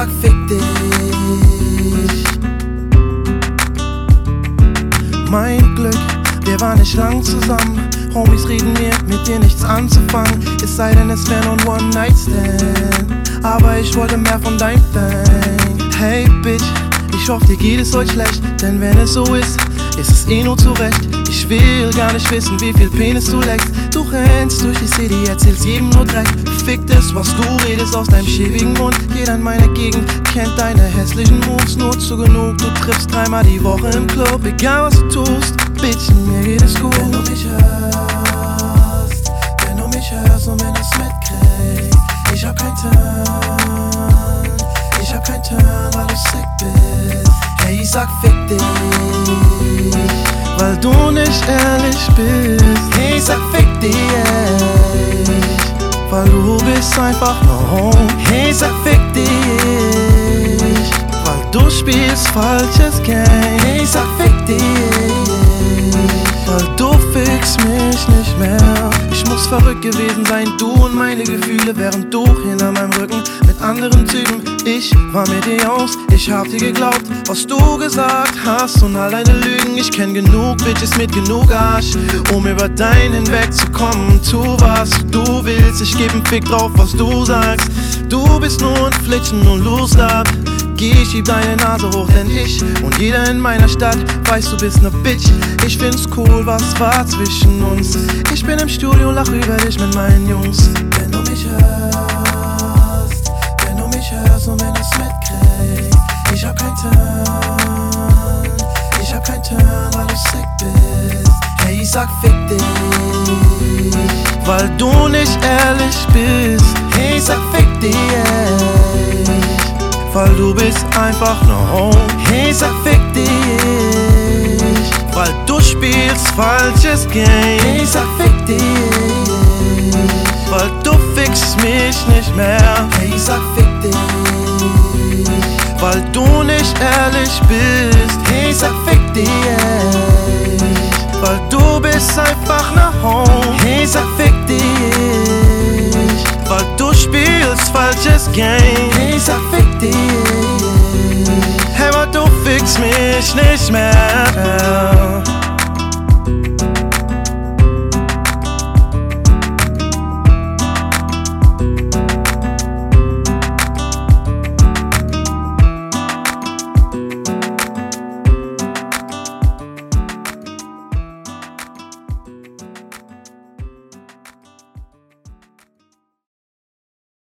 sag fick dich. Mein Glück, wir waren nicht lang zusammen. Homies reden mir, mit dir nichts anzufangen. Es sei denn, es wär nur ein One-Night-Stand. Aber ich wollte mehr von deinem Thing. Hey Bitch, ich hoffe dir geht es heute schlecht. Denn wenn es so ist es eh nur zurecht. Ich will gar nicht wissen, wie viel Penis du leckst. Du rennst durch die City, erzählst jedem nur Dreck. Fick das, was du redest aus deinem schäbigen Mund. Jeder in meiner Gegend kennt deine hässlichen Moves nur zu genug. Du triffst dreimal die Woche im Club, egal was du tust. Bitch, mir geht es gut. Wenn du mich hörst und wenn du's mitkriegst. Ich hab kein Turn, weil du sick bist. Hey, ich sag fick dich, weil du nicht ehrlich bist. Hey, ich sag fick dich, weil du bist einfach nur home. Hey, ich sag fick dich, weil du spielst falsches Game. Hey, ich sag fick dich, weil du fickst mich nicht mehr. Ich muss verrückt gewesen sein, du und meine Gefühle, während du hinter meinem Rücken mit anderen Typen. Ich war mit dir aus, ich hab dir geglaubt, was du gesagt hast und all deine Lügen. Ich kenn genug Bitches mit genug Arsch, um über deinen hinwegzukommen. Tu was du willst, ich geb 'n Fick drauf, was du sagst. Du bist nur ein Flitschen und Loser. Geh, schieb deine Nase hoch, denn ich und jeder in meiner Stadt weiß, du bist ne Bitch. Ich find's cool, was war zwischen uns. Ich bin im Studio, lach über dich mit meinen Jungs. Wenn du mich hörst und wenn du's mitkriegst. Ich hab kein Turn, weil du sick bist. Hey, ich sag fick dich, weil du nicht ehrlich bist. Hey, ich sag fick dich, weil du bist einfach nur home. Hey, ich sag fick dich, weil du spielst falsches Game. Hey, ich sag fick dich, weil du fickst mich nicht mehr. Hey, ich sag fick dich, weil du nicht ehrlich bist. Hey, ich sag fick dich, weil du bist einfach nach home. Hey, ich sag fick dich, weil du spielst falsches Game. Hey, ich sag fick dich, hey, weil du fickst mich nicht mehr.